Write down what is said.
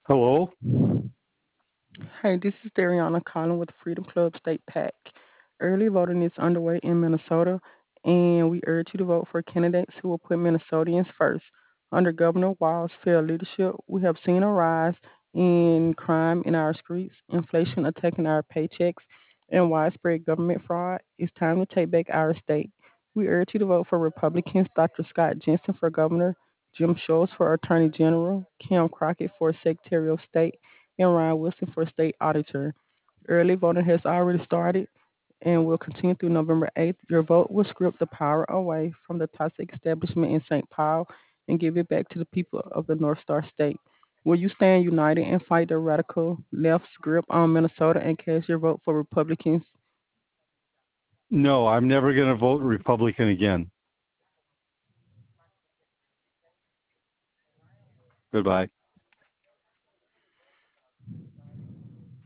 Hello? Hey, this is Dariana calling with Freedom Club State PAC. Early voting is underway in Minnesota, and we urge you to vote for candidates who will put Minnesotans first. Under Governor Walz's fair leadership, we have seen a rise in crime in our streets, inflation attacking our paychecks, and widespread government fraud. It's time to take back our state. We urge you to vote for Republicans Dr. Scott Jensen for governor, Jim Schultz for attorney general, Kim Crockett for secretary of state, and Ryan Wilson for state auditor. Early voting has already started and will continue through November 8th. Your vote will strip the power away from the toxic establishment in St. Paul and give it back to the people of the North Star State. Will you stand united and fight the radical left's grip on Minnesota and cast your vote for Republicans? No, I'm never going to vote Republican again. Goodbye.